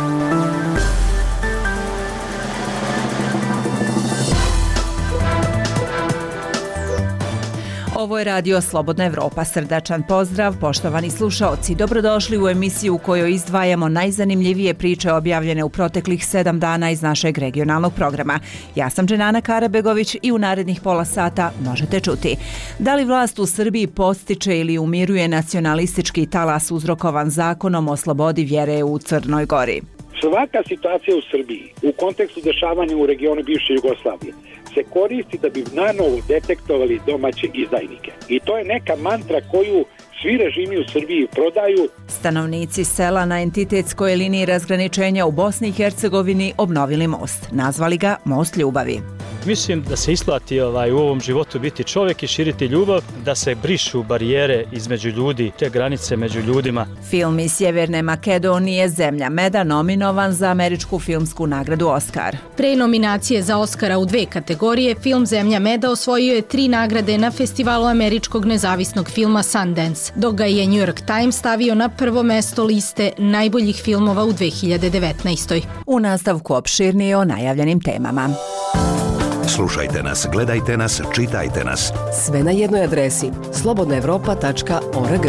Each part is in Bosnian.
Ovo je radio Slobodna Evropa. Srdačan pozdrav, poštovani slušaoci. Dobrodošli u emisiju u kojoj izdvajamo najzanimljivije priče objavljene u proteklih 7 dana iz našeg regionalnog programa. Ja sam Dženana Karabegović i u narednih pola sata možete čuti. Da li vlast u Srbiji podstiče ili umiruje nacionalistički talas uzrokovan zakonom o slobodi vjere u Crnoj Gori? Svaka situacija u Srbiji u kontekstu dešavanja u regionu bivše Jugoslavije se koristi da bi nanovo detektovali domaće izdajnike. I to je neka mantra koju svi režimi u Srbiji prodaju. Stanovnici sela na entitetskoj liniji razgraničenja u Bosni i Hercegovini obnovili most. Nazvali ga Most ljubavi. Mislim da se isplati u ovom životu biti čovjek i širiti ljubav, da se brišu barijere između ljudi, te granice među ljudima. Film iz Sjeverne Makedonije Zemlja meda nominovan za američku filmsku nagradu Oskar. Pre nominacije za Oskara u 2 kategorije, film Zemlja meda osvojio je 3 nagrade na festivalu američkog nezavisnog filma Sundance, dok ga je New York Times stavio na prvo mesto liste najboljih filmova u 2019. U nastavku opširnije o najavljenim temama. Slušajte nas, gledajte nas, čitajte nas. Sve na jednoj adresi slobodnaevropa.org.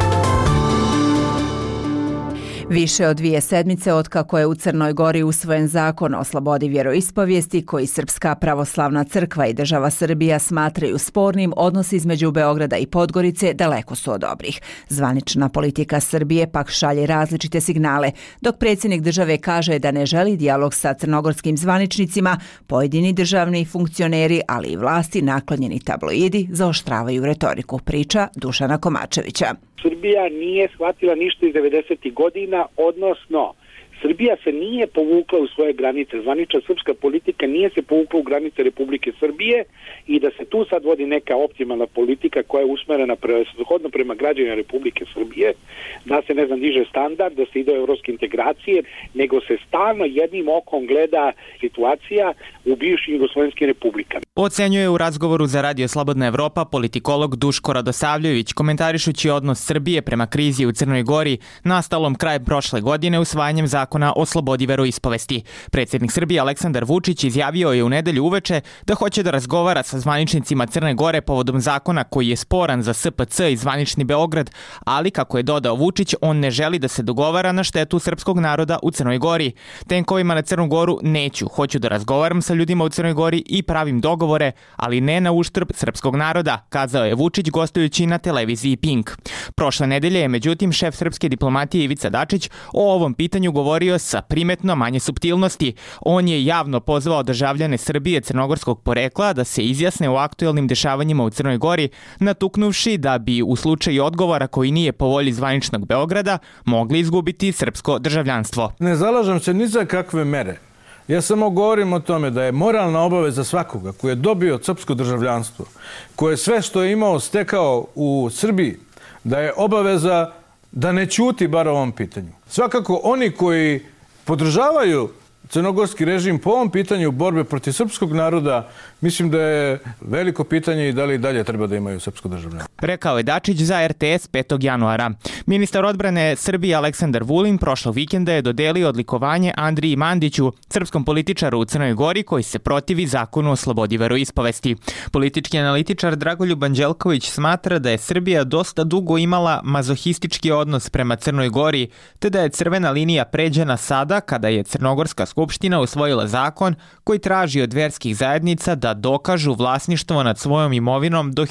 Više od 2 sedmice otkako je u Crnoj Gori usvojen zakon o slobodi vjeroispovijesti koji Srpska pravoslavna crkva i država Srbija smatraju spornim, odnosi između Beograda i Podgorice daleko su od dobrih. Zvanična politika Srbije pak šalje različite signale, dok predsjednik države kaže da ne želi dijalog sa crnogorskim zvaničnicima, pojedini državni funkcioneri, ali i vlasti naklonjeni tabloidi zaoštravaju retoriku, priča Dušana Komačevića. Srbija nije shvatila ništa iz 90. godina, odnosno Srbija se nije povukla u svoje granice, zvanična srpska politika nije se povukla u granice Republike Srbije i da se tu sad vodi neka optimalna politika koja je usmerena shodno prema građanima Republike Srbije, da se diže standard, da se ide u evropske integracije, nego se stalno jednim okom gleda situacija u bivšim jugoslovenskim republikama. Ocenjuje u razgovoru za Radio Slobodna Evropa politikolog Duško Radosavljević, komentarišući odnos Srbije prema krizi u Crnoj Gori nastalom krajem prošle godine usvajanjem zakona o slobodi veroispovesti. Predsjednik Srbije Aleksandar Vučić izjavio je u nedelju uveče da hoće da razgovara sa zvaničnicima Crne Gore povodom zakona koji je sporan za SPC i zvanični Beograd, ali kako je dodao Vučić, on ne želi da se dogovara na štetu srpskog naroda u Crnoj Gori. Tenkovima na Crnu Goru neću, hoću da razgovaram sa ljudima u Crnoj Gori i pravim dogovore, ali ne na uštrb srpskog naroda, kazao je Vučić gostujući na televiziji Pink. Prošle nedelje je međutim šef srpske diplomatije Ivica Dačić o ovom pitanju govorio sa primetno manje suptilnosti. On je javno pozvao državljane Srbije crnogorskog porekla da se izjasne o aktuelnim dešavanjima u Crnoj Gori, natuknuvši da bi u slučaju odgovora koji nije po volji zvaničnog Beograda mogli izgubiti srpsko državljanstvo. Ne zalažem se ni za kakve mere. Ja samo govorim o tome da je moralna obaveza svakoga koji je dobio srpsko državljanstvo, koji je sve što je imao stekao u Srbiji, da je obaveza da ne ćuti bar o ovom pitanju. Svakako oni koji podržavaju crnogorski režim po ovom pitanju borbe protiv srpskog naroda, mislim da je veliko pitanje i da li dalje treba da imaju srpsko državljanstvo. Rekao je Dačić za RTS 5. januara. Ministar odbrane Srbije Aleksandar Vulin prošlog vikenda je dodelio odlikovanje Andriji Mandiću, srpskom političaru u Crnoj Gori koji se protivi zakonu o slobodi veroispovesti. Politički analitičar Dragoljub Anđelković smatra da je Srbija dosta dugo imala mazohistički odnos prema Crnoj Gori, te da je crvena linija pređena sada kada je Crnogorska skupština usvojila zakon koji traži od verskih zajednica da dokažu vlasništvo nad svojom imovinom do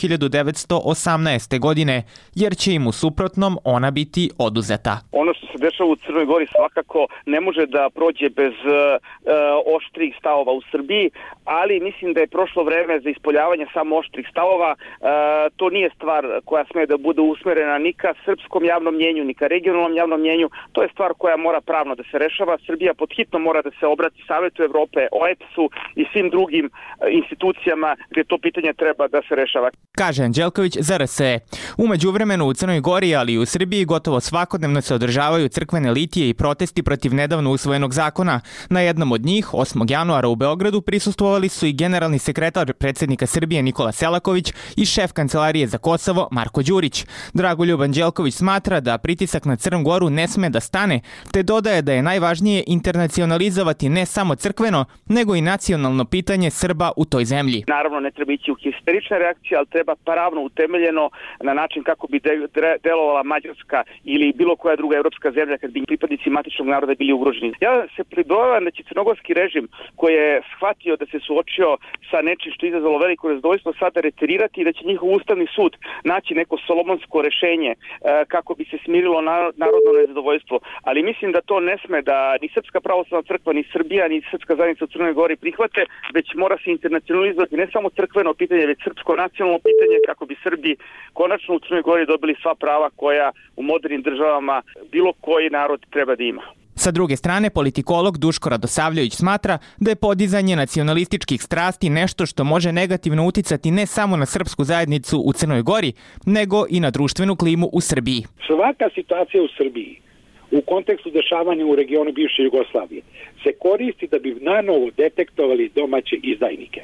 1918. godine, jer će im u suprotnom ona biti oduzeta. Ono što se dešava u Crnoj Gori svakako ne može da prođe bez oštrih stavova u Srbiji, ali mislim da je prošlo vreme za ispoljavanje samo oštrih stavova. To nije stvar koja sme da bude usmerena ni ka srpskom javnom mnjenju, ni ka regionalnom javnom mnjenju. To je stvar koja mora pravno da se rešava. Srbija podhitno mora da se obrati Savetu Evrope, OEBS-u i svim drugim institucijama gdje to pitanje treba da se rešava. Kaže Anđelković za RSE. U međuvremenu u Crnoj Gori, ali i u Srbiji gotovo svakodnevno se održavaju predstavljaju crkvene litije i protesti protiv nedavno usvojenog zakona. Na jednom od njih, 8. januara u Beogradu, prisustvovali su i generalni sekretar predsjednika Srbije Nikola Selaković i šef Kancelarije za Kosovo Marko Đurić. Dragoljub Anđelković smatra da pritisak na Crnu Goru ne sme da stane, te dodaje da je najvažnije internacionalizovati ne samo crkveno, nego i nacionalno pitanje Srba u toj zemlji. Naravno, ne treba ići u histerične reakcije, ali treba pravno utemeljeno na način kako bi delovala Mađarska ili bilo koja druga evropska zemlja kad bi pripadnici matičnog naroda bili ugroženi. Ja se pribojavam da će crnogorski režim koji je shvatio da se suočio sa nečim što je izazvalo veliko nezadovoljstvo sada reterirati i da će njihov ustavni sud naći neko solomonsko rešenje kako bi se smirilo narodno nezadovoljstvo. Ali mislim da to ne sme da ni Srpska pravoslavna crkva, ni Srbija, ni Srpska zajednica u Crnoj Gori prihvate, već mora se internacionalizovati ne samo crkveno pitanje, već srpsko nacionalno pitanje kako bi Srbi konačno u Crnoj Gori dobili sva prava koja u modernim državama bilo koji narod treba da ima. Sa druge strane, politikolog Duško Radosavljević smatra da je podizanje nacionalističkih strasti nešto što može negativno uticati ne samo na srpsku zajednicu u Crnoj Gori, nego i na društvenu klimu u Srbiji. Svaka situacija u Srbiji u kontekstu dešavanja u regionu bivše Jugoslavije se koristi da bi nanovo detektovali domaće izdajnike.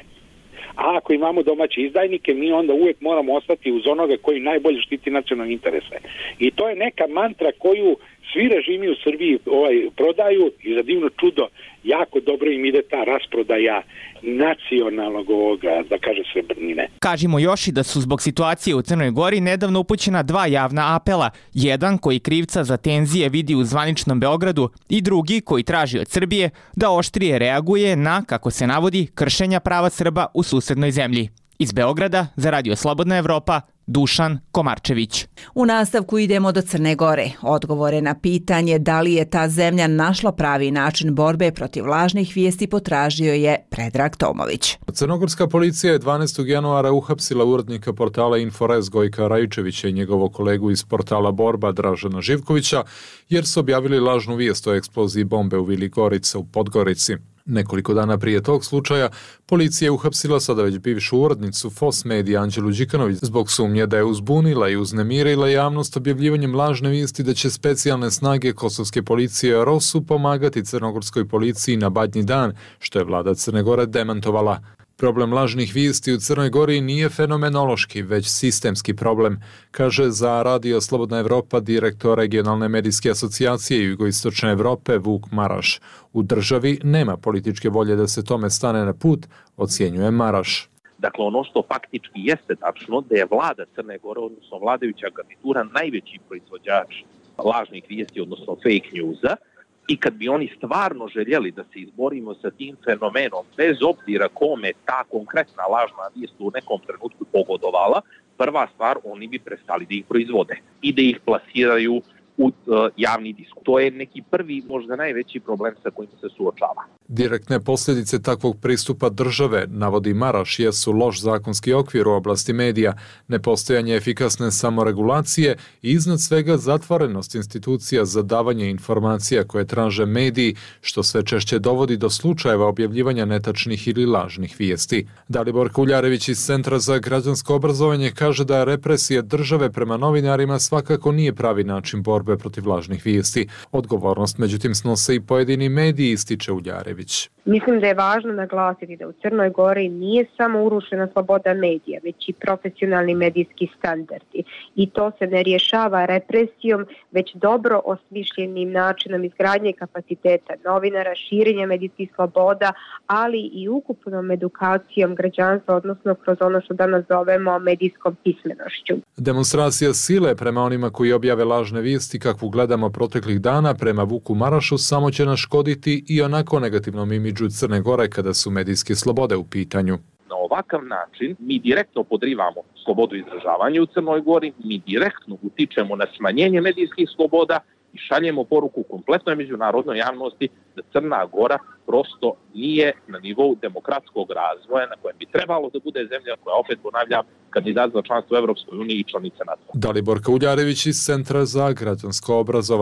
A ako imamo domaće izdajnike, mi onda uvijek moramo ostati uz onoga koji najbolje štiti nacionalne interese. I to je neka mantra koju svi režimi u Srbiji prodaju i za divno čudo jako dobro im ide ta rasprodaja nacionalnog da kaže srebrnine. Kažimo još i da su zbog situacije u Crnoj Gori nedavno upućena 2 javna apela. Jedan koji krivca za tenzije vidi u zvaničnom Beogradu i drugi koji traži od Srbije da oštrije reaguje na, kako se navodi, kršenja prava Srba u susednoj zemlji. Iz Beograda za Radio Slobodna Evropa, Dušan Komarčević. U nastavku idemo do Crne Gore. Odgovore na pitanje da li je ta zemlja našla pravi način borbe protiv lažnih vijesti potražio je Predrag Tomović. Crnogorska policija je 12. januara uhapsila urednika portala Infores Gojka Rajčevića i njegovog kolegu iz portala Borba Dražena Živkovića jer su objavili lažnu vijest o eksploziji bombe u Vili Gorica u Podgorici. Nekoliko dana prije tog slučaja, policija je uhapsila sada već bivšu urednicu FOS Medija Anđelu Đikanović zbog sumnje da je uzbunila i uznemirila javnost objavljivanjem lažne vijesti da će specijalne snage kosovske policije ROSU pomagati crnogorskoj policiji na Badnji dan, što je vlada Crne Gore demantovala. Problem lažnih vijesti u Crnoj Gori nije fenomenološki, već sistemski problem, kaže za Radio Slobodna Evropa direktor regionalne medijske asocijacije Jugoistočne Evrope Vuk Maraš. U državi nema političke volje da se tome stane na put, ocjenjuje Maraš. Dakle, ono što faktički jeste tačno da je vlada Crne Gore, odnosno vladajuća garnitura, najveći proizvođač lažnih vijesti, odnosno fake newsa. I kad bi oni stvarno željeli da se izborimo sa tim fenomenom, bez obzira kome ta konkretna lažna vijest u nekom trenutku pogodovala, prva stvar, oni bi prestali da ih proizvode i da ih plasiraju u javni diskurs. To je neki prvi, možda najveći problem sa kojim se suočava. Direktne posljedice takvog pristupa države, navodi Maraš, jesu loš zakonski okvir u oblasti medija, nepostojanje efikasne samoregulacije i iznad svega zatvorenost institucija za davanje informacija koje traže mediji, što sve češće dovodi do slučajeva objavljivanja netačnih ili lažnih vijesti. Dalibor Kuljarević iz Centra za građansko obrazovanje kaže da represija države prema novinarima svakako nije pravi način borbe protiv lažnih vijesti. Odgovornost, međutim, snose i pojedini mediji, ističe Uljarević. Mislim da je važno naglasiti da u Crnoj Gori nije samo urušena sloboda medija, već i profesionalni medijski standardi. I to se ne rješava represijom, već dobro osmišljenim načinom izgradnje kapaciteta novinara, širenja medijskih sloboda, ali i ukupnom edukacijom građanstva, odnosno kroz ono što danas zovemo medijskom pismenošću. Demonstracija sile prema onima koji objave lažne vijesti kakvu gledamo proteklih dana prema Vuku Marašu samo će naškoditi i onako negativnom imidžu Crne Gore kada su medijske slobode u pitanju. Na ovakav način mi direktno podrivamo slobodu izražavanja u Crnoj Gori, mi direktno utičemo na smanjenje medijskih sloboda i šaljemo poruku kompletnoj međunarodnoj javnosti da Crna Gora prosto nije na nivou demokratskog razvoja na kojem bi trebalo da bude zemlja koja, opet ponavljam, kandidat za članstvo u Evropskoj uniji i članica NATO. Dalibor Kuljarević iz Centra za građansko obrazovanje.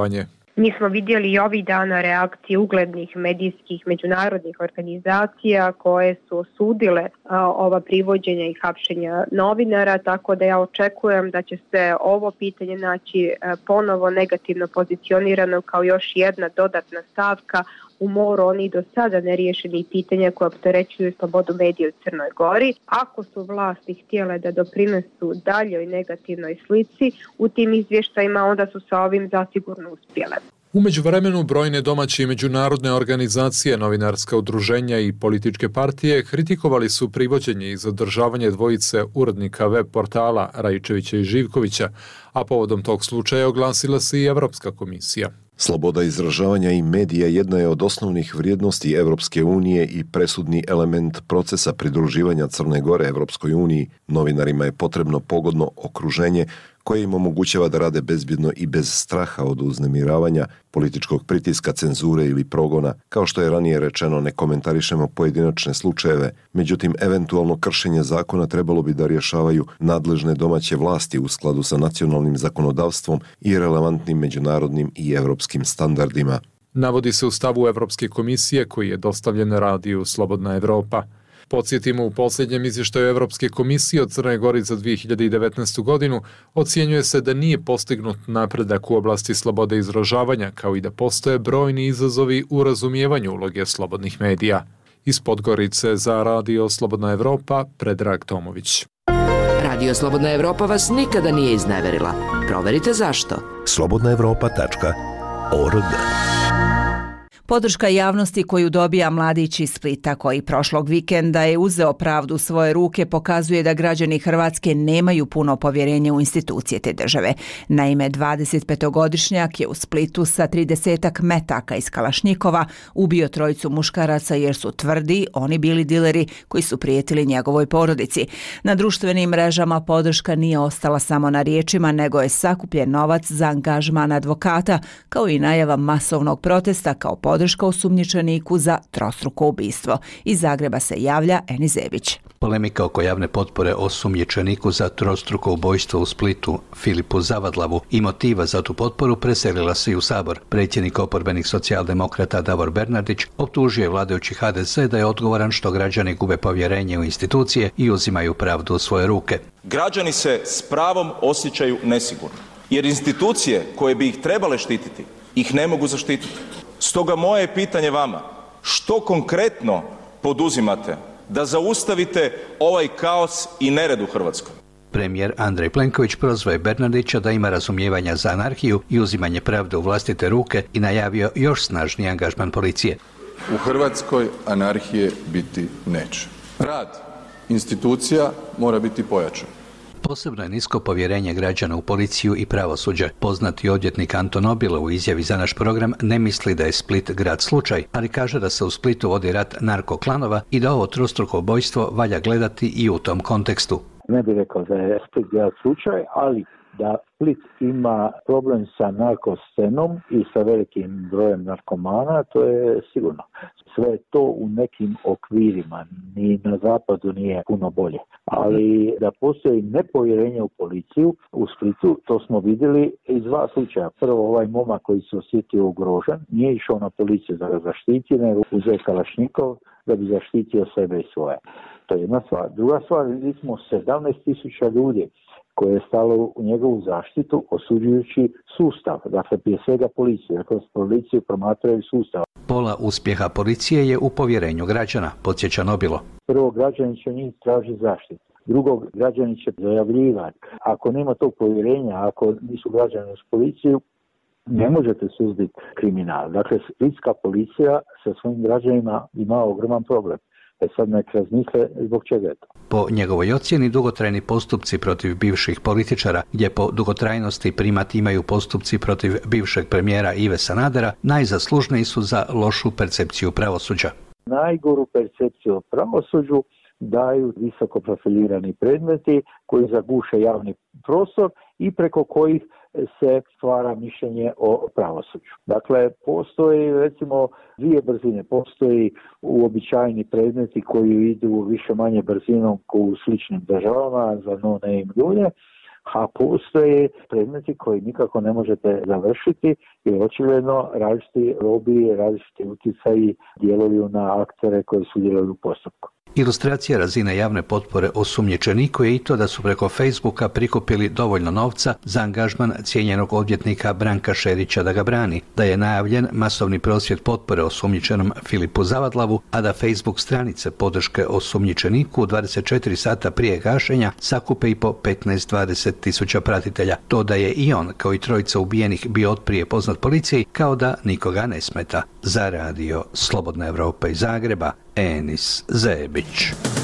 Mi smo vidjeli i ovih dana reakcije uglednih medijskih međunarodnih organizacija koje su osudile ova privođenja i hapšenja novinara, tako da ja očekujem da će se ovo pitanje naći ponovo negativno pozicionirano kao još jedna dodatna stavka u moru onih do sada neriješenih pitanja koje opterećuju slobodu medija u Crnoj Gori. Ako su vlasti htjele da doprinesu daljoj negativnoj slici u tim izvještajima, onda su sa ovim zasigurno uspjele. U međuvremenu brojne domaće i međunarodne organizacije, novinarska udruženja i političke partije kritikovali su privođenje i zadržavanje dvojice urednika web portala Raičevića i Živkovića, a povodom tog slučaja oglasila se i Evropska komisija. Sloboda izražavanja i medija jedna je od osnovnih vrijednosti Evropske unije i presudni element procesa pridruživanja Crne Gore Evropskoj uniji. Novinarima je potrebno pogodno okruženje koje im omogućava da rade bezbjedno i bez straha od uznemiravanja, političkog pritiska, cenzure ili progona. Kao što je ranije rečeno, ne komentarišemo pojedinačne slučajeve, međutim, eventualno kršenje zakona trebalo bi da rješavaju nadležne domaće vlasti u skladu sa nacionalnim zakonodavstvom i relevantnim međunarodnim i evropskim standardima. Navodi se u stavu Evropske komisije koji je dostavljen radiju Slobodna Evropa. Podsjetimo, u posljednjem izvještaju Evropske komisije od Crnoj Gori za 2019. godinu ocjenjuje se da nije postignut napredak u oblasti slobode izražavanja, kao i da postoje brojni izazovi u razumijevanju uloge slobodnih medija. Iz Podgorice za Radio Slobodna Evropa, Predrag Tomović. Radio Slobodna Evropa vas nikada nije izneverila. Proverite zašto. slobodnaevropa.org. Podrška javnosti koju dobija mladić iz Splita koji prošlog vikenda je uzeo pravdu u svoje ruke pokazuje da građani Hrvatske nemaju puno povjerenja u institucije te države. Naime, 25-godišnjak je u Splitu sa 30 metaka iz Kalašnjikova ubio trojicu muškaraca jer su tvrdi oni bili dileri koji su prijetili njegovoj porodici. Na društvenim mrežama podrška nije ostala samo na riječima, nego je sakupljen novac za angažman advokata, kao i najava masovnog protesta kao podrška osumnjičeniku za trostruko ubistvo. Iz Zagreba se javlja Eni Zebić. Polemika oko javne potpore osumnjičeniku za trostruko ubojstvo u Splitu, Filipu Zavadlavu, i motiva za tu potporu preselila se i u Sabor. Predsjednik oporbenih socijaldemokrata Davor Bernardić optužio je vladajući HDZ da je odgovoran što građani gube povjerenje u institucije i uzimaju pravdu u svoje ruke. Građani se s pravom osjećaju nesigurno, jer institucije koje bi ih trebale štititi ih ne mogu zaštititi. Stoga moje pitanje vama, što konkretno poduzimate da zaustavite ovaj kaos i nered u Hrvatskoj? Premijer Andrej Plenković prozvao je Bernardića da ima razumijevanja za anarhiju i uzimanje pravde u vlastite ruke i najavio još snažniji angažman policije. U Hrvatskoj anarhije biti neće. Rad institucija mora biti pojačan. Posebno je nisko povjerenje građana u policiju i pravosuđe. Poznati odvjetnik Anton Obilo u izjavi za naš program ne misli da je Split grad slučaj, ali kaže da se u Splitu vodi rat narkoklanova i da ovo trostruko ubojstvo valja gledati i u tom kontekstu. Ne bih rekao da je Split grad slučaj, ali da Split ima problem sa narkoscenom i sa velikim brojem narkomana, to je sigurno. Sve je to u nekim okvirima, ni na zapadu nije puno bolje. Ali da postoji nepovjerenje u policiju u Splitu, to smo vidjeli iz dva slučaja. Prvo, ovaj momak koji se osjetio ugrožen, nije išao na policiju da ga zaštiti, nego uzeo Kalašnjikov da bi zaštitio sebe i svoje. To je jedna stvar. Druga stvar, vidjeli smo 17.000 ljudi koje je stalo u njegovu zaštitu osuđujući sustav, dakle prije svega policiju, dakle policiju promatraju sustav. Pola uspjeha policije je u povjerenju građana, podsjeća Nobilo. Prvo, građani će njih tražiti zaštitu. Drugo, građani će zajavljivati. Ako nema tog povjerenja, ako nisu građani uz policiju, ne možete suzbiti kriminal. Dakle, splitska policija sa svojim građanima ima ogroman problem. Sad nek razmisle zbog čega je to. Po njegovoj ocjeni, dugotrajni postupci protiv bivših političara, gdje po dugotrajnosti primat imaju postupci protiv bivšeg premijera Ive Sanadera, najzaslužniji su za lošu percepciju pravosuđa. Najgoru percepciju o pravosuđu daju visoko profilirani predmeti koji zaguše javni prostor i preko kojih se stvara mišljenje o pravosuđu. Dakle, postoji recimo dvije brzine. Postoji uobičajeni predmeti koji idu više manje brzinom u sličnim državama za no name ljude, a postoje predmeti koji nikako ne možete završiti jer očigledno različiti lobiji, različiti utjecaji djeluju na aktere koji sudjeluju u postupku. Ilustracija razine javne potpore osumnjičeniku je i to da su preko Facebooka prikupili dovoljno novca za angažman cijenjenog odvjetnika Branka Šerića da ga brani, da je najavljen masovni prosvjed potpore osumnjičenom Filipu Zavadlavu, a da Facebook stranice podrške osumnjičeniku 24 sata prije gašenja sakupe i po 15-20 tisuća pratitelja. To da je i on, kao i trojica ubijenih, bio otprije poznat policiji, kao da nikoga ne smeta. Za radio Slobodna Evropa iz Zagreba, Enis Zebić.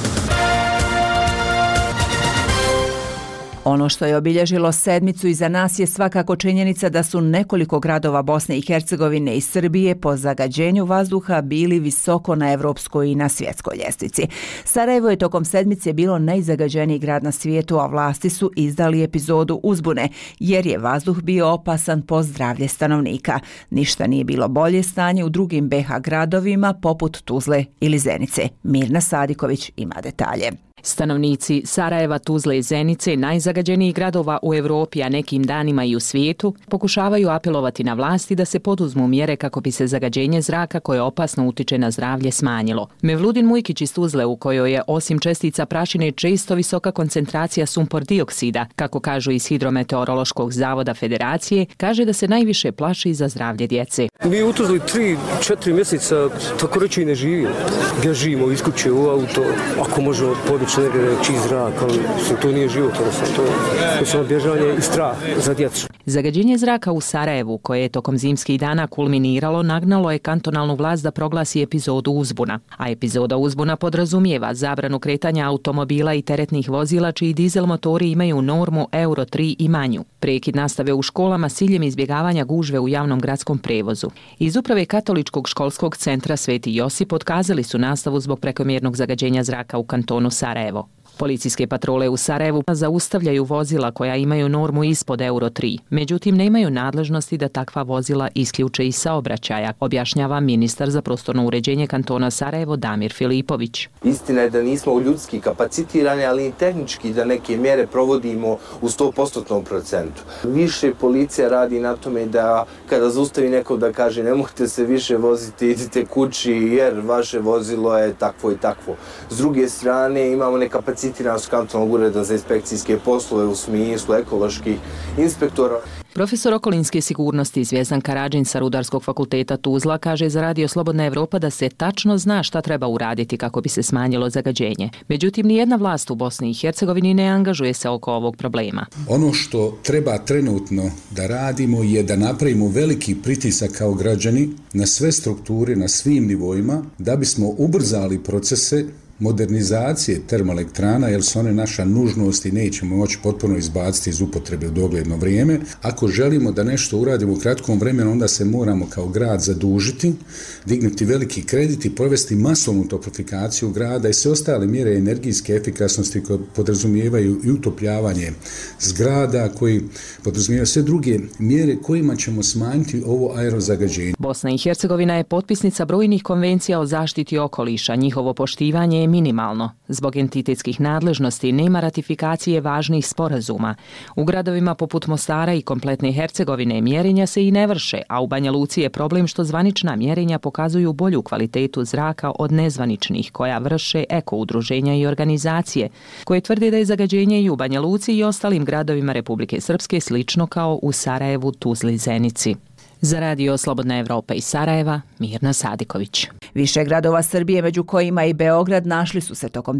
Ono što je obilježilo sedmicu iza nas je svakako činjenica da su nekoliko gradova Bosne i Hercegovine i Srbije po zagađenju vazduha bili visoko na evropskoj i na svjetskoj ljestvici. Sarajevo je tokom sedmice bilo najzagađeniji grad na svijetu, a vlasti su izdali epizodu uzbune, jer je vazduh bio opasan po zdravlje stanovnika. Ništa nije bilo bolje stanje u drugim BiH gradovima poput Tuzle ili Zenice. Mirna Sadiković ima detalje. Stanovnici Sarajeva, Tuzle i Zenice, najzagađenijih gradova u Evropi, a nekim danima i u svijetu, pokušavaju apelovati na vlasti da se poduzmu mjere kako bi se zagađenje zraka koje opasno utiče na zdravlje smanjilo. Mevludin Mujkić iz Tuzle, u kojoj je osim čestica prašine često visoka koncentracija sumpor dioksida, kako kažu iz Hidrometeorološkog zavoda Federacije, kaže da se najviše plaši za zdravlje djece. Mi u Tuzli 3-4 mjeseca tako reći ne živimo. Gdje živimo, iz kuće u auto, ako možemo podići negdje čist zrak, ali to nije život, to je samo bježanje i strah za djecu. Zagađenje zraka u Sarajevu, koje je tokom zimskih dana kulminiralo, nagnalo je kantonalnu vlast da proglasi epizodu uzbuna. A epizoda uzbuna podrazumijeva zabranu kretanja automobila i teretnih vozila čiji dizel motori imaju normu Euro 3 i manju. Prekid nastave u školama s ciljem izbjegavanja gužve u javnom gradskom prevozu. Iz uprave Katoličkog školskog centra Sveti Josip otkazali su nastavu zbog prekomjernog zagađenja zraka u kantonu Sarajevo. Policijske patrole u Sarajevu zaustavljaju vozila koja imaju normu ispod Euro 3, međutim nemaju nadležnosti da takva vozila isključe iz saobraćaja, objašnjava ministar za prostorno uređenje kantona Sarajevo Damir Filipović. Istina je da nismo ljudski kapacitirani, ali i tehnički da neke mjere provodimo u 100% Više policija radi na tome da kada zaustavi neko da kaže nemojte se više voziti, idite kući jer vaše vozilo je takvo i takvo. S druge strane imamo nekapacitiranost kantonalnog ureda za inspekcijske poslove u smislu ekoloških inspektora. Profesor okolinske sigurnosti Zvjezdan Karadžin sa Rudarskog fakulteta Tuzla kaže za radio Slobodna Evropa da se tačno zna šta treba uraditi kako bi se smanjilo zagađenje. Međutim, nijedna vlast u Bosni i Hercegovini ne angažuje se oko ovog problema. Ono što treba trenutno da radimo je da napravimo veliki pritisak kao građani na sve strukture, na svim nivoima, da bismo ubrzali procese modernizacije termoelektrana, jer su one naša nužnost i nećemo moći potpuno izbaciti iz upotrebe u dogledno vrijeme. Ako želimo da nešto uradimo u kratkom vremenu, onda se moramo kao grad zadužiti, dignuti veliki kredit i provesti masovnu toplifikaciju grada i sve ostale mjere energijske efikasnosti koje podrazumijevaju i utopljavanje zgrada, koji podrazumijevaju sve druge mjere kojima ćemo smanjiti ovo aerozagađenje. Bosna i Hercegovina je potpisnica brojnih konvencija o zaštiti okoliša. Njihovo poštivanje je minimalno. Zbog entitetskih nadležnosti nema ratifikacije važnih sporazuma. U gradovima poput Mostara i kompletne Hercegovine mjerenja se i ne vrše, a u Banja Luci je problem što zvanična mjerenja pokazuju bolju kvalitetu zraka od nezvaničnih koja vrše eko-udruženja i organizacije, koje tvrde da je zagađenje i u Banja Luci i ostalim gradovima Republike Srpske slično kao u Sarajevu, Tuzli i Zenici. Za radio Slobodna Evropa iz Sarajeva, Mirna Sadiković. Više gradova Srbije, među kojima i Beograd, našli su se tokom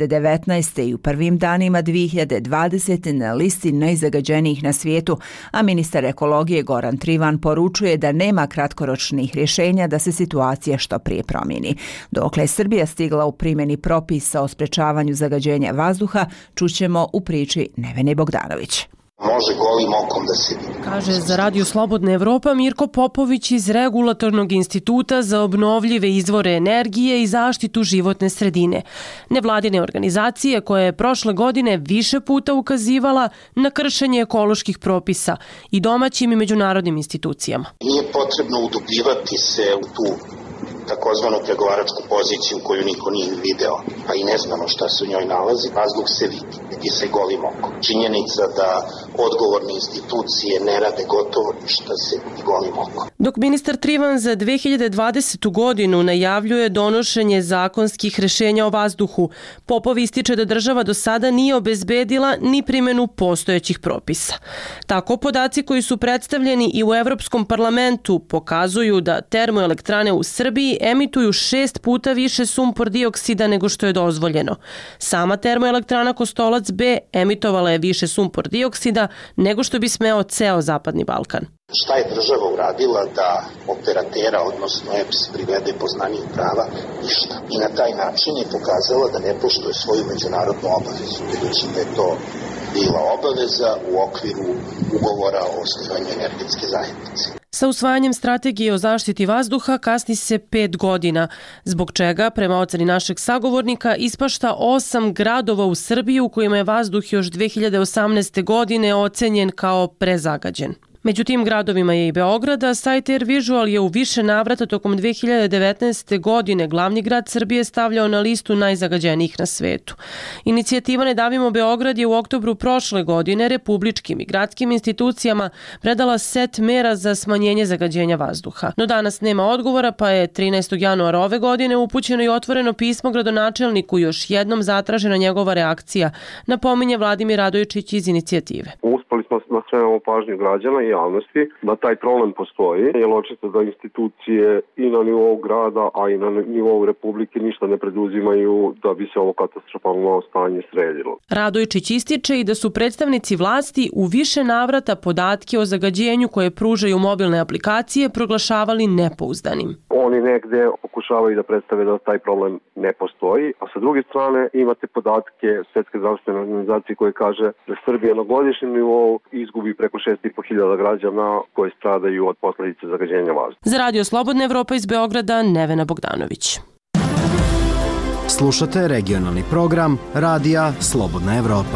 2019. i u prvim danima 2020. na listi najzagađenijih na svijetu, a ministar ekologije Goran Trivan poručuje da nema kratkoročnih rješenja da se situacija što prije promijeni. Dokle je Srbija stigla u primjeni propisa o sprečavanju zagađenja vazduha, čućemo u priči Nevene Bogdanović. Može golim okom da se vidi. Kaže za radio Slobodna Evropa Mirko Popović iz Regulatornog instituta za obnovljive izvore energije i zaštitu životne sredine. Nevladine organizacije koja je prošle godine više puta ukazivala na kršenje ekoloških propisa i domaćim i međunarodnim institucijama. Nije potrebno udubljivati se u tu takozvanu pregovaračku poziciju koju niko nije video, pa i ne znamo šta se u njoj nalazi, vazduh se vidi, vidi se golim okom. Činjenica da odgovorne institucije ne rade gotovo ništa se vidi golim okom. Dok ministar Trivan za 2020. godinu najavljuje donošenje zakonskih rešenja o vazduhu, Popov ističe da država do sada nije obezbedila ni primjenu postojećih propisa. Tako podaci koji su predstavljeni i u Evropskom parlamentu pokazuju da termoelektrane u Srbiji emituju 6 puta više sumpor dioksida nego što je dozvoljeno. Sama termoelektrana Kostolac B emitovala je više sumpor dioksida nego što bi smeo ceo Zapadni Balkan. Šta je država uradila da operatera, odnosno EPS, privede poznaniju prava? Ništa. I na taj način je pokazala da ne poštuje svoju međunarodnu obavezu, budući da je to bila obaveza u okviru ugovora o osnivanju energetske zajednice. Sa usvajanjem strategije o zaštiti vazduha kasni se 5 godina, zbog čega, prema oceni našeg sagovornika, ispašta 8 gradova u Srbiji u kojima je vazduh još 2018. godine ocenjen kao prezagađen. Među tim gradovima je i Beograd, a sajt AirVisual je u više navrata tokom 2019. godine glavni grad Srbije stavljao na listu najzagađenijih na svetu. Inicijativa Ne davimo Beograd je u oktobru prošle godine republičkim i gradskim institucijama predala set mera za smanjenje zagađenja vazduha. No danas nema odgovora, pa je 13. januara ove godine upućeno i otvoreno pismo gradonačelniku, još jednom zatražena njegova reakcija, napominje Vladimir Radojičić iz inicijative. Uspeli smo da skrenemo pažnju građana i javnosti da taj problem postoji, jer očito da institucije i na nivou grada, a i na nivou Republike ništa ne preduzimaju da bi se ovo katastrofalno stanje sredilo. Radojičić ističe i da su predstavnici vlasti u više navrata podatke o zagađenju koje pružaju mobilne aplikacije proglašavali nepouzdanim. Oni negde pokušavaju da predstave da taj problem ne postoji, a sa druge strane imate podatke Svetske zdravstvene organizacije koje kaže da Srbija na godišnjem nivou izgubi preko 6.500 građana koji stradaju od posledice zagađenja vazduha. Za Radio Slobodna Evropa iz Beograda, Nevena Bogdanović. Slušate regionalni program Radija Slobodna Evropa.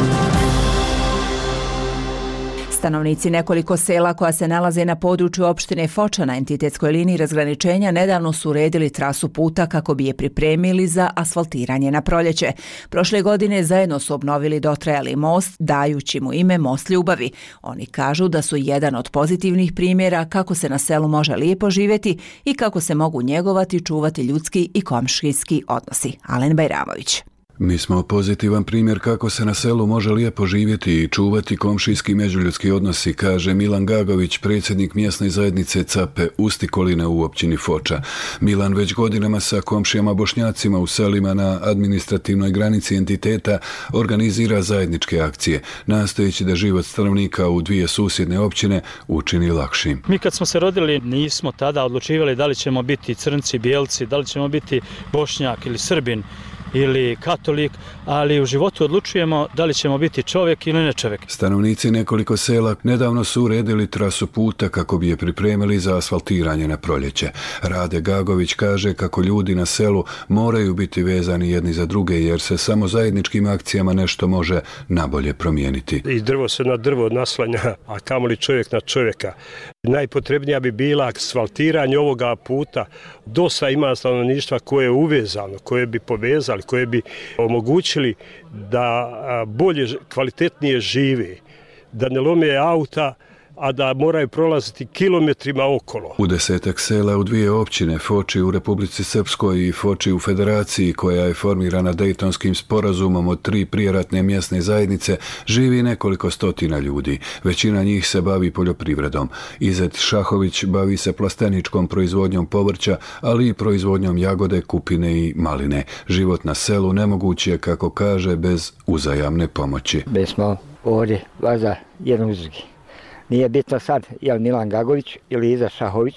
Stanovnici nekoliko sela koja se nalaze na području opštine Foča na entitetskoj liniji razgraničenja nedavno su uredili trasu puta kako bi je pripremili za asfaltiranje na proljeće. Prošle godine zajedno su obnovili dotrajali most, dajući mu ime Most ljubavi. Oni kažu da su jedan od pozitivnih primjera kako se na selu može lijepo živjeti i kako se mogu njegovati, čuvati ljudski i komšijski odnosi. Alen Bajramović. Mi smo pozitivan primjer kako se na selu može lijepo živjeti i čuvati komšijski međuljudski odnosi, kaže Milan Gagović, predsjednik mjesne zajednice Cape Ustikoline u općini Foča. Milan već godinama sa komšijama Bošnjacima u selima na administrativnoj granici entiteta organizira zajedničke akcije, nastojeći da život stanovnika u dvije susjedne općine učini lakšim. Mi kad smo se rodili nismo tada odlučivali da li ćemo biti crnci, bijelci, da li ćemo biti Bošnjak ili Srbin ili katolik, ali u životu odlučujemo da li ćemo biti čovjek ili ne čovjek. Stanovnici nekoliko sela nedavno su uredili trasu puta kako bi je pripremili za asfaltiranje na proljeće. Rade Gagović kaže kako ljudi na selu moraju biti vezani jedni za druge jer se samo zajedničkim akcijama nešto može nabolje promijeniti. I drvo se na drvo naslanja, a kamoli čovjek na čovjeka. Najpotrebnija bi bila asfaltiranje ovoga puta. Dosta ima stanovništva koje je uvezano, koje bi povezali, koje bi omogućili da bolje, kvalitetnije žive, da ne lome auta, a da moraju prolaziti kilometrima okolo. U 10 sela u dvije općine, Foči u Republici Srpskoj i Foči u Federaciji, koja je formirana Dejtonskim sporazumom od 3 prijeratne mjesne zajednice, živi nekoliko stotina ljudi. Većina njih se bavi poljoprivredom. Izet Šahović bavi se plasteničkom proizvodnjom povrća, ali i proizvodnjom jagode, kupine i maline. Život na selu nemoguć je, kako kaže, bez uzajamne pomoći. Mi smo ovdje vaza jednog uz drugi. Nije bitno sad je li Milan Gagović ili Iza Šahović.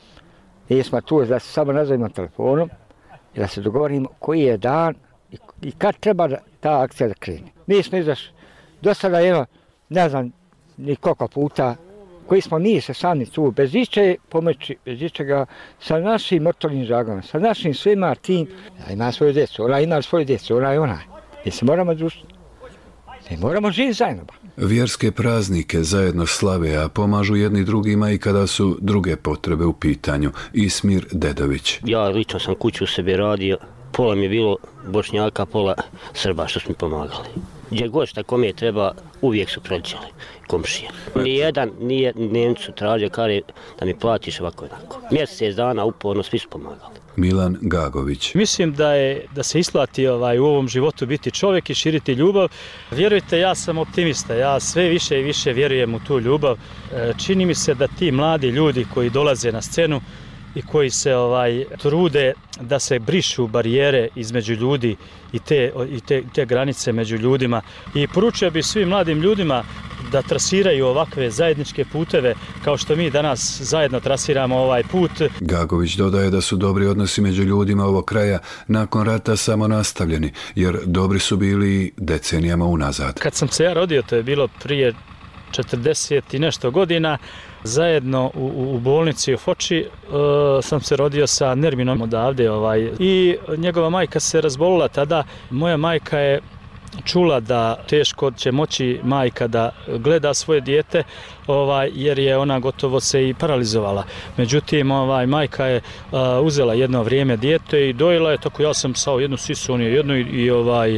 Mi smo tu da se samo nazovimo telefonom i da se dogovorimo koji je dan i kad treba ta akcija da krene. Mi smo izašli do sada, ne znam ni koliko puta, koji smo mi se sami tu, bez iće pomoći, bez ičega, sa našim motornim žagama, sa našim svima tim. Ja ima svoju djecu, ona ima svoju djecu, ona je ona. Mi se moramo družiti. Mi moramo živjeti zajedno. Vjerske praznike zajedno slave, a pomažu jedni drugima i kada su druge potrebe u pitanju. Ismir Dedović. Ja lično sam kuću u sebi radio, pola mi je bilo Bošnjaka, pola Srba što su mi pomagali. Gdje god šta kome treba, uvijek su prođeli komšije. Nijedan nije Nemcu tražio kare da mi platiš ovako jednako. Mjesec dana uporno svi su pomagali. Milan Gagović. Mislim da se isplati u ovom životu biti čovjek i širiti ljubav. Vjerujte, ja sam optimista, ja sve više i više vjerujem u tu ljubav. Čini mi se da ti mladi ljudi koji dolaze na scenu i koji se trude da se brišu barijere između ljudi i te granice među ljudima. I poručio bih svim mladim ljudima da trasiraju ovakve zajedničke puteve kao što mi danas zajedno trasiramo ovaj put. Gagović dodaje da su dobri odnosi među ljudima ovog kraja nakon rata samo nastavljeni, jer dobri su bili decenijama unazad. Kad sam se ja rodio, to je bilo prije 40 i nešto godina, zajedno u bolnici u Foči sam se rodio sa Nerminom odavde i njegova majka se razbolila tada. Moja majka je čula da teško će moći majka da gleda svoje dijete, jer je ona gotovo se i paralizovala. Međutim, majka je uzela jedno vrijeme dijete i dojela je, tako ja sam sao jednu sisu, on je jednu i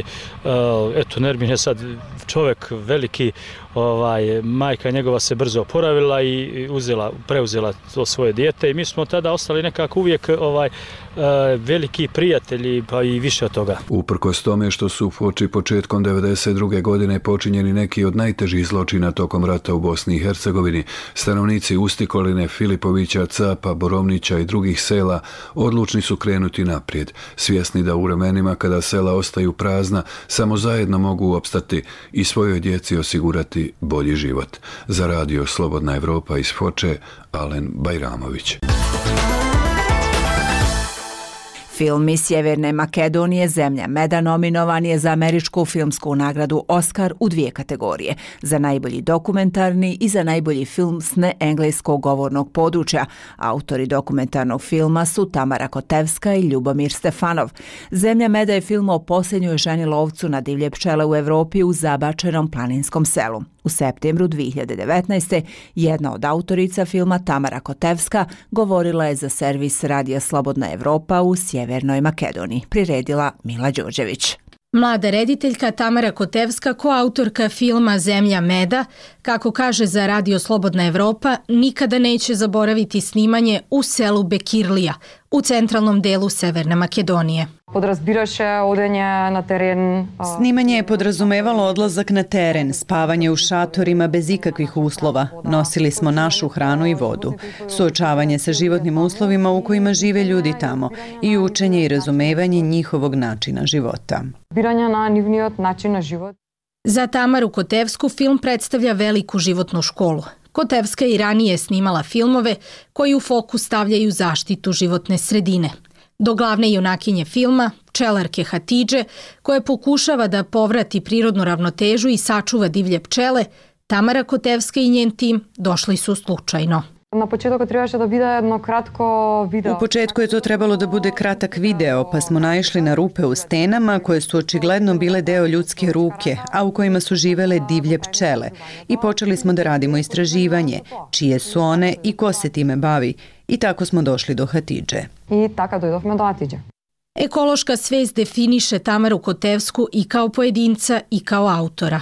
eto, Nermin je sad čovjek veliki, majka njegova se brzo oporavila i preuzela to svoje dijete i mi smo tada ostali nekako uvijek veliki prijatelji, pa i više od toga. Uprkos tome što su u Foči početkom 1992. godine počinjeni neki od najtežih zločina tokom rata u Bosni i Hercegovini, stanovnici Ustikoline, Filipovića, Capa, Borovnića i drugih sela odlučni su krenuti naprijed, svjesni da u vremenima kada sela ostaju prazna, samo zajedno mogu opstati i svojoj djeci osigurati bolji život. Za radio Slobodna Evropa iz Foče, Alen Bajramović. Film iz Sjeverne Makedonije Zemlja meda nominovan je za američku filmsku nagradu Oscar u 2 kategorije, za najbolji dokumentarni i za najbolji film s neengleskog govornog područja. Autori dokumentarnog filma su Tamara Kotevska i Ljubomir Stefanov. Zemlja meda je film o posljednjoj ženi lovcu na divlje pčele u Evropi u zabačenom planinskom selu. U septembru 2019. jedna od autorica filma, Tamara Kotevska, govorila je za servis Radija Slobodna Evropa u Sjevernoj Makedoniji. Priredila Mila Đorđević. Mlada rediteljka Tamara Kotevska, koautorka filma Zemlja meda, kako kaže za Radio Slobodna Evropa, nikada neće zaboraviti snimanje u selu Bekirlija, u centralnom delu Severne Makedonije. Snimanje je podrazumevalo odlazak na teren, spavanje u šatorima bez ikakvih uslova. Nosili smo našu hranu i vodu. Suočavanje sa životnim uslovima u kojima žive ljudi tamo i učenje i razumevanje njihovog načina života. Za Tamaru Kotevsku film predstavlja veliku životnu školu. Kotevska i ranije snimala filmove koji u fokus stavljaju zaštitu životne sredine. Do glavne junakinje filma, pčelarke Hatidže, koja pokušava da povrati prirodnu ravnotežu i sačuva divlje pčele, Tamara Kotevska i njen tim došli su slučajno. U početku je to trebalo da bude kratak video, pa smo naišli na rupe u stenama koje su očigledno bile deo ljudske ruke, a u kojima su živele divlje pčele. I počeli smo da radimo istraživanje, čije su one i ko se time bavi. I tako smo došli do Hatidže. Ekološka svest definiše Tamaru Kotevsku i kao pojedinca i kao autora.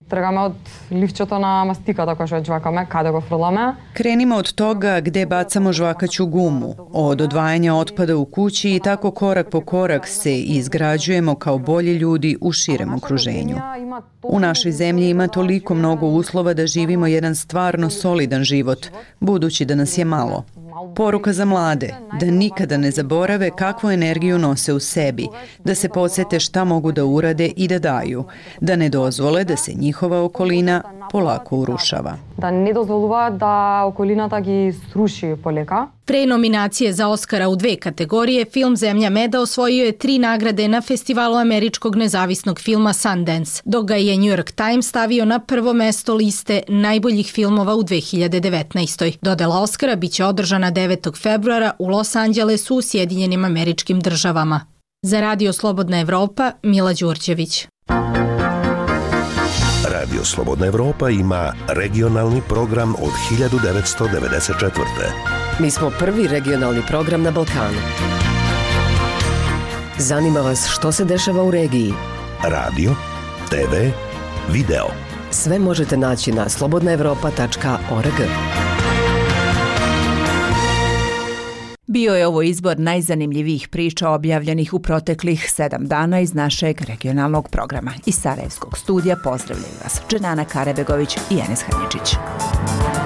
Krenimo od toga gde bacamo žvakaću gumu, od odvajanja otpada u kući i tako korak po korak se izgrađujemo kao bolji ljudi u širem okruženju. U našoj zemlji ima toliko mnogo uslova da živimo jedan stvarno solidan život, budući da nas je malo. Poruka za mlade, da nikada ne zaborave kakvu energiju nose u sebi, da se podsjete šta mogu da urade i da daju, da ne dozvole da se njihova okolina polako urušava. Pre nominacije za Oscara u 2 kategorije, film Zemlja meda osvojio je 3 nagrade na Festivalu američkog nezavisnog filma Sundance, dok ga je New York Times stavio na prvo mesto liste najboljih filmova u 2019. Dodela Oscara biće održana 9. februara u Los Angelesu u Sjedinjenim Američkim Državama. Za Radio Slobodna Evropa, Mila Đurđević. Radio Slobodna Evropa ima regionalni program od 1994. Mi smo prvi regionalni program na Balkanu. Zanima vas što se dešava u regiji? Radio, TV, video. Sve možete naći na slobodnaevropa.org. Bio je ovo izbor najzanimljivijih priča objavljenih u proteklih 7 dana iz našeg regionalnog programa. Iz Sarajevskog studija pozdravljaju vas Dženana Karebegović i Enes Hadžić.